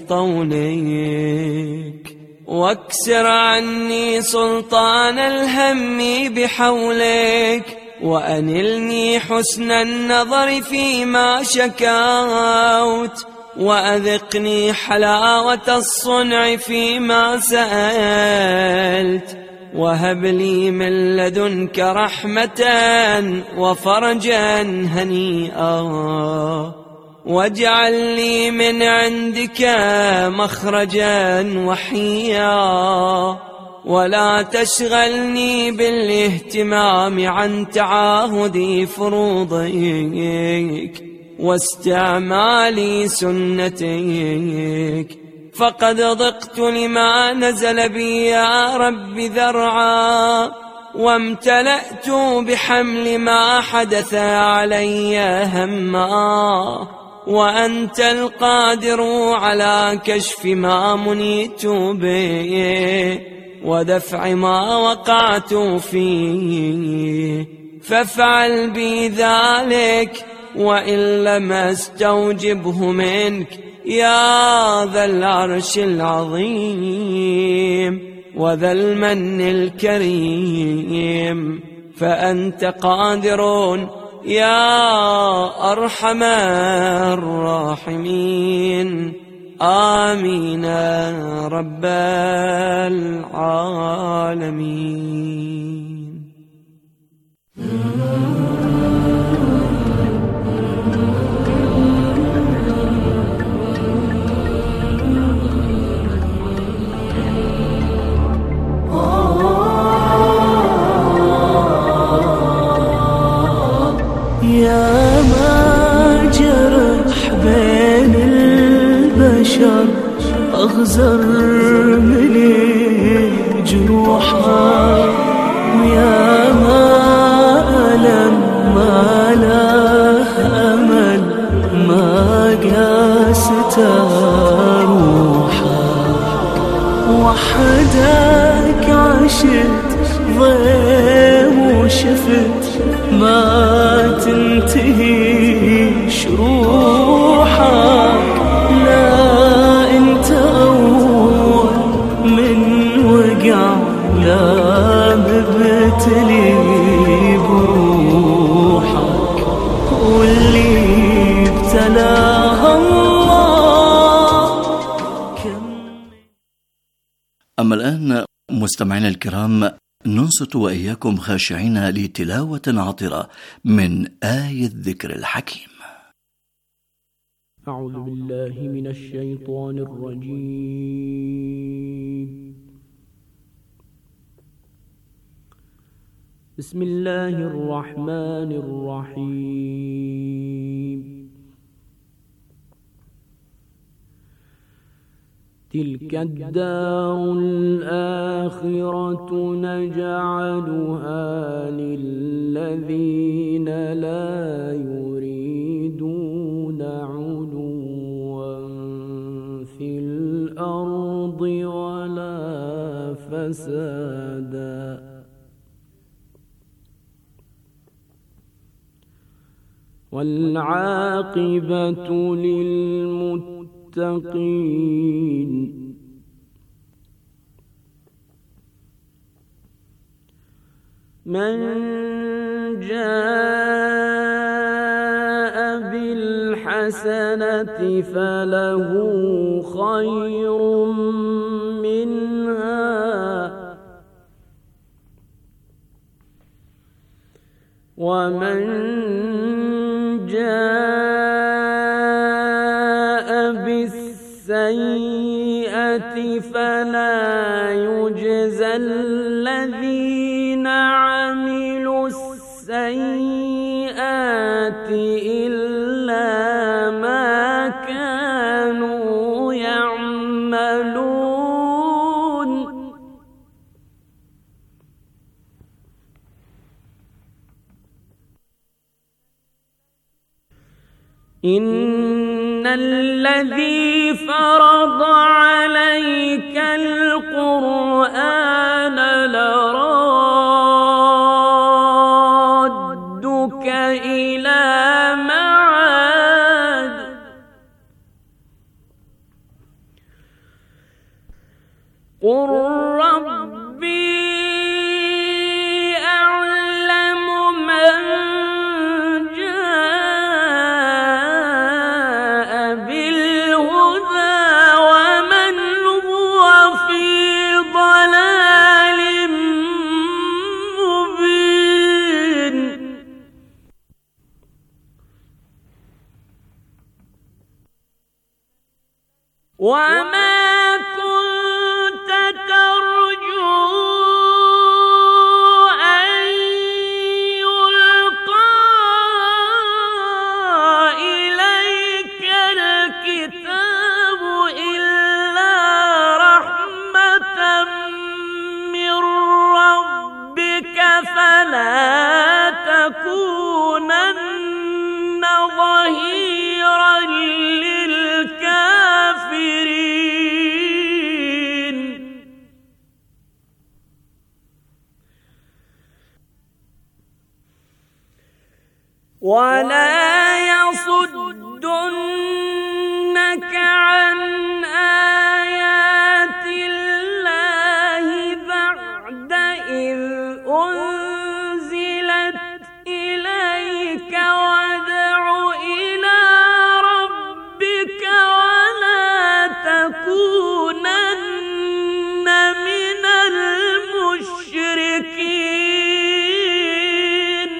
بطولك، واكسر عني سلطان الهم بحولك، وأنلني حسن النظر فيما شكوت، وأذقني حلاوة الصنع فيما سألت، وهب لي من لدنك رحمة وفرجا هنيئا، واجعل لي من عندك مخرجا وحيا، ولا تشغلني بالاهتمام عن تعاهد فروضك واستعمال سنتك، فقد ضقت لما نزل بي يا رب ذرعا، وامتلأت بحمل ما حدث علي هما، وأنت القادر على كشف ما منيت به ودفع ما وقعت فيه، فافعل بي ذلك، وإن لم استوجبه منك يا ذا العرش العظيم وذا المن الكريم، فأنت قادر يا أرحم الراحمين. آمين رب العالمين. يا ما جرح بين البشر أغزر من جروحها، ويا ما ألم ما له أمل ما قاست روحها، وحدك عشت ضيم وشفت ما تنتهي شروحك، لا انت اول من وقع لا مبتلي بروحك، واللي ابتلاها الله كم. أما الآن مستمعينا الكرام، ننصت وإياكم خاشعين لتلاوة عطرة من آية الذكر الحكيم. أعوذ بالله من الشيطان الرجيم. بسم الله الرحمن الرحيم. تلك الدار الآخرة نجعلها للذين لا يريدون علوا في الأرض ولا فسادا، والعاقبة للمتقين. من جاء بالحسنة فله خير منها، ومن جاء بالسيئة السيئة فلا يجزى الذين عملوا السيئات إلا ما كانوا يعملون. إن الذي فرض عليك القرآن لرادك إلى معاد قل ربي أعلم من جاء بالهدى ومن هو في ضلال مبين. وما كنت ترجو أن يلقى إليك الكتاب إلا رحمة من ربك فلا تكونن ظهيرا للكافرين. ولا يصدنك عن آيات الله بعد إذ أنزلت إليك وادع إلى ربك ولا تكونن من المشركين.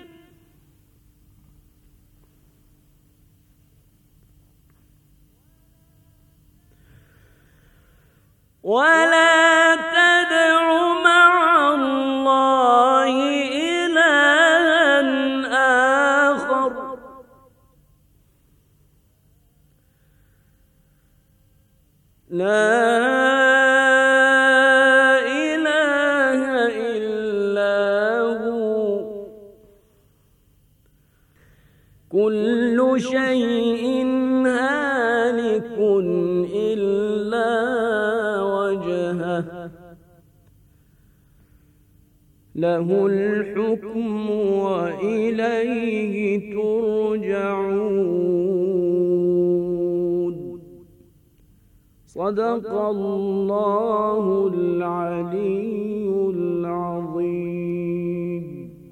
ولا تدع مع الله إلها آخر لا إله إلا هو كل شيء هالك إلا وجهه له الحكم وإليه ترجعون. صدق الله العلي العظيم.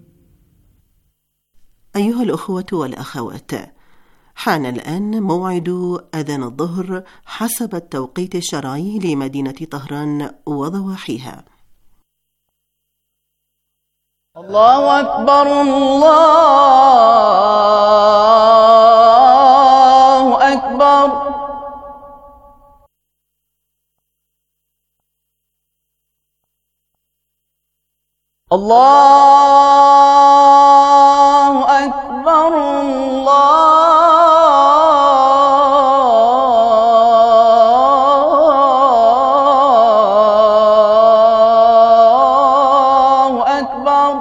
أيها الأخوة والأخوات، حان الآن موعد أذان الظهر حسب التوقيت الشرعي لمدينة طهران وضواحيها. الله أكبر الله أكبر. الله أكبر الله أكبر.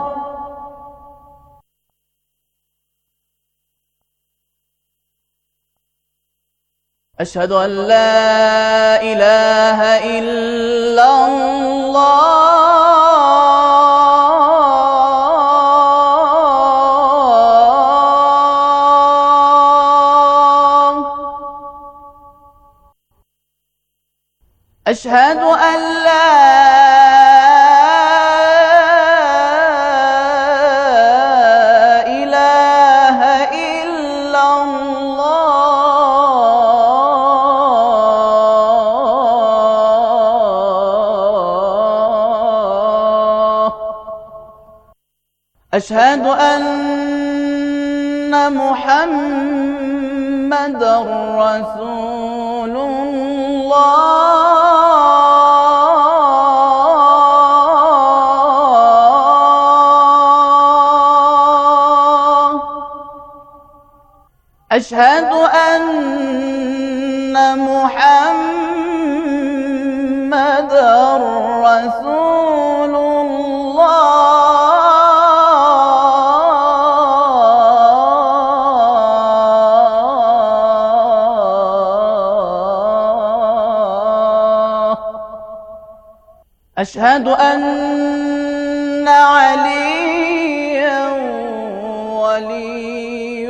أشهد أن لا إله إلا الله. أشهد أن لا إله إلا الله. أشهد أن محمدًا رسول الله. أشهد أن محمدًا رسول الله. أشهد أن عليًّا ولي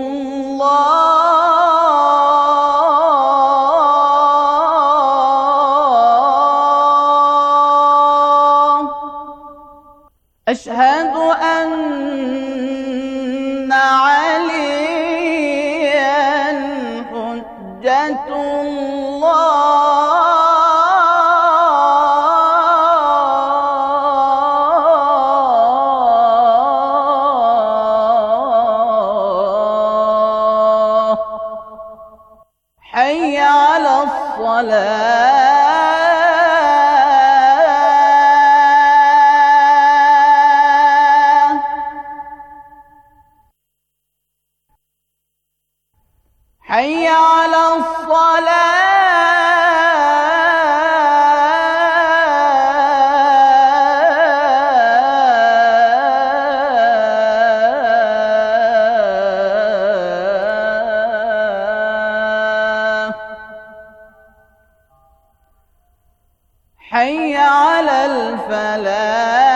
الله. أشهد أن عليًّا حجة الله. حي على الصلاة. حي على الصلاة. حي على الفلاح.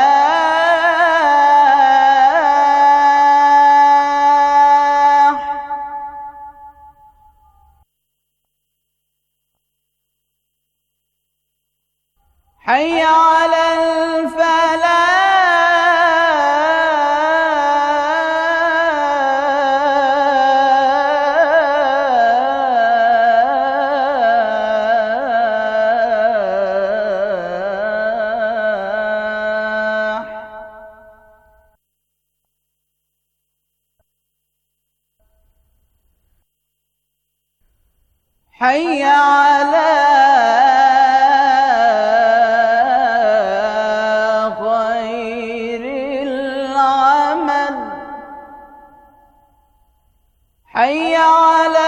حي على الفلاح. حي على خير العمل. حي على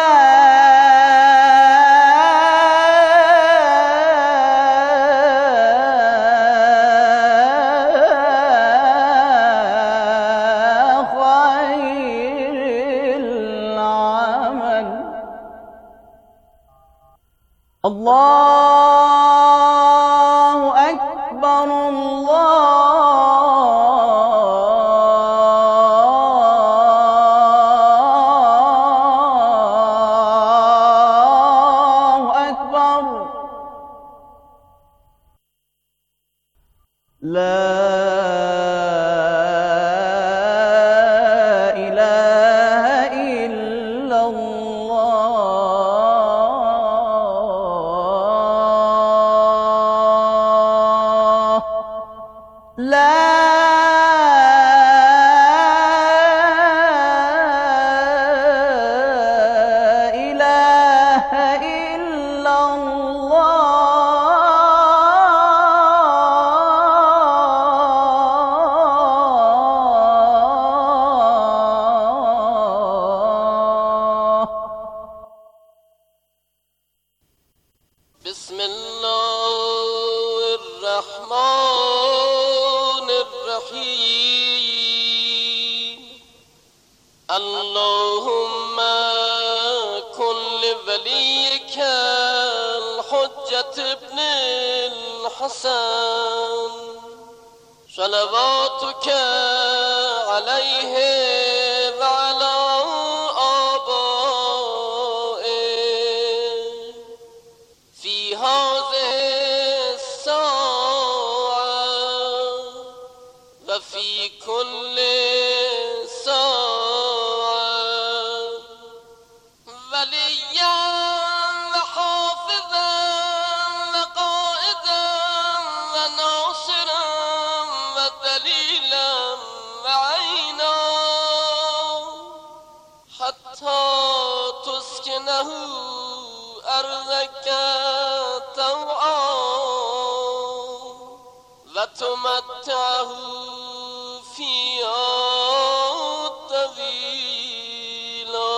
خير العمل. الله أكبر. الله أكبر. لا إله إلا الله. لا إله إلا الله. بسم الله الرحمن الرحيم. اللهم كن لوليك الحجة ابن الحسن صلواتك عليه وعلى آبائه في هذه الساعة وفي كل ساعة وليا وحافظا وقائدا وناصرا ودليلا وعينا حتى تسكنه أرضك فتمتعه فيها طويلا.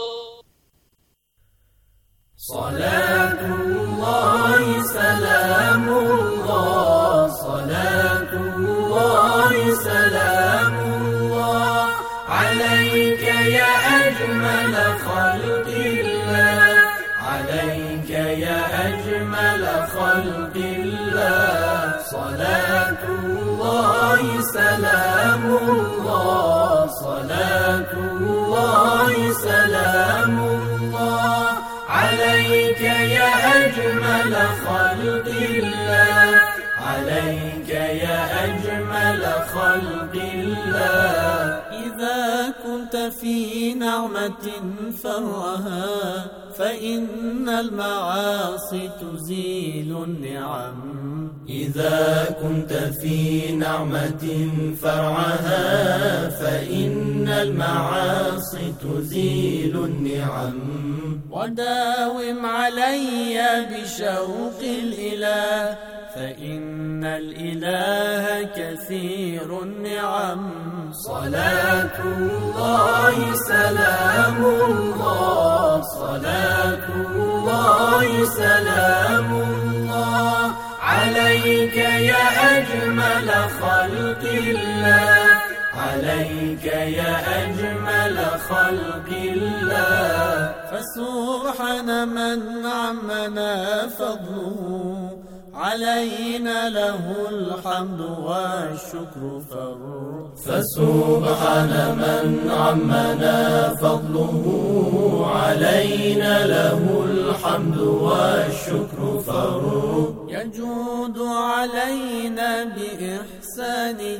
صلاة الله سلام الله، صلاة الله سلام الله عليك يا أجمل خلق الله، عليك يا أجمل خلق الله. صلاة الله سلام الله، صلاة الله سلام الله عليك يا أجمل خلق الله، عليك يا أجمل خلق الله. إذا كنت في نعمة فرها فإن المعاصي تزيل النعم، إذا كنت في نعمة فرعها فإن المعاصي تزيل النعم. وداوم علي بشوق الإله فإن الإله كثير النعم. صلاة الله سلام الله، صلاة الله سلام الله عليك يا أجمل خلق الله، عليك يا أجمل خلق الله. فسبحان من عمنا فضله علينا له الحمد والشكر فرد. فسبحان من عمنا فضله علينا له الحمد والشكر فرد. يجود علينا بإحسانه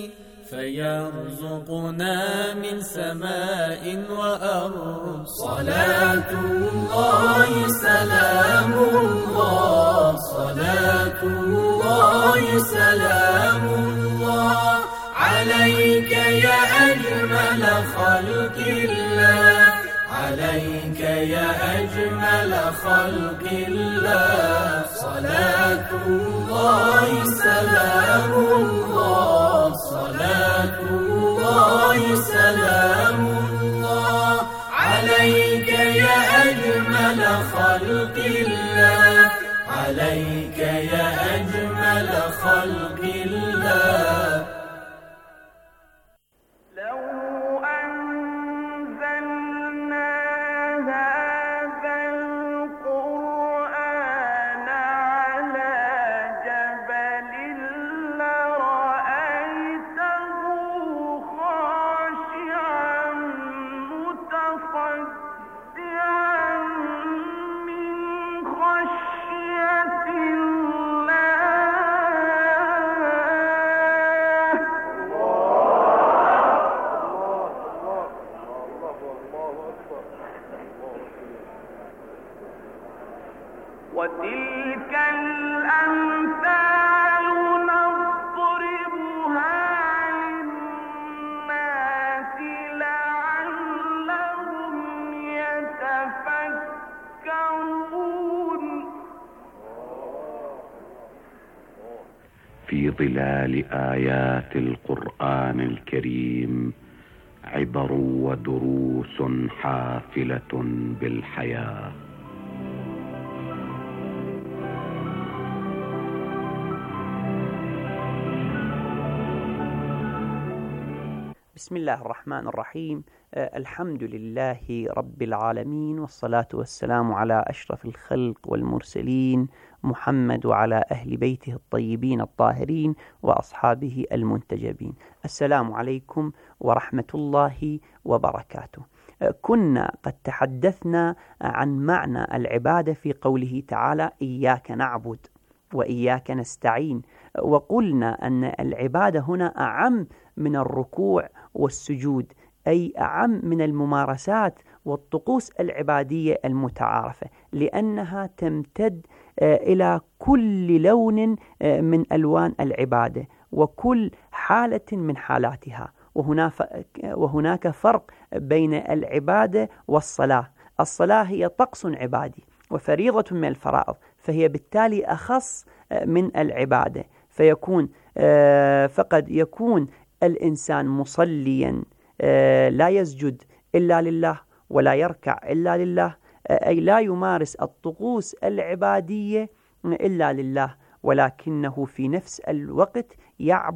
فيرزقنا من سماء وأرض. صلاة الله سلام الله، صلاة الله سلام الله عليك يا أجمل خلق الله، عليك يا أجمل خلق الله. صلاة الله سلام الله، صلاة الله سلام الله عليك يا أجمل خلق الله، عليك يا أجمل خلق الله. وتلك الأمثال نضربها للناس لعلهم يتفكرون. في ظلال آيات القرآن الكريم عبر ودروس حافلة بالحياة. بسم الله الرحمن الرحيم. الحمد لله رب العالمين، والصلاة والسلام على أشرف الخلق والمرسلين محمد وعلى أهل بيته الطيبين الطاهرين وأصحابه المنتجبين. السلام عليكم ورحمة الله وبركاته. كنا قد تحدثنا عن معنى العبادة في قوله تعالى إياك نعبد وإياك نستعين، وقلنا أن العبادة هنا أعم من الركوع والسجود، أي أعم من الممارسات والطقوس العبادية المتعارفة، لأنها تمتد إلى كل لون من ألوان العبادة وكل حالة من حالاتها. وهناك فرق بين العبادة والصلاة. الصلاة هي طقس عبادي وفريضة من الفرائض، فهي بالتالي أخص من العبادة، فيكون فقد يكون الإنسان مصليا لا يسجد إلا لله ولا يركع إلا لله، أي لا يمارس الطقوس العبادية إلا لله، ولكنه في نفس الوقت يعبد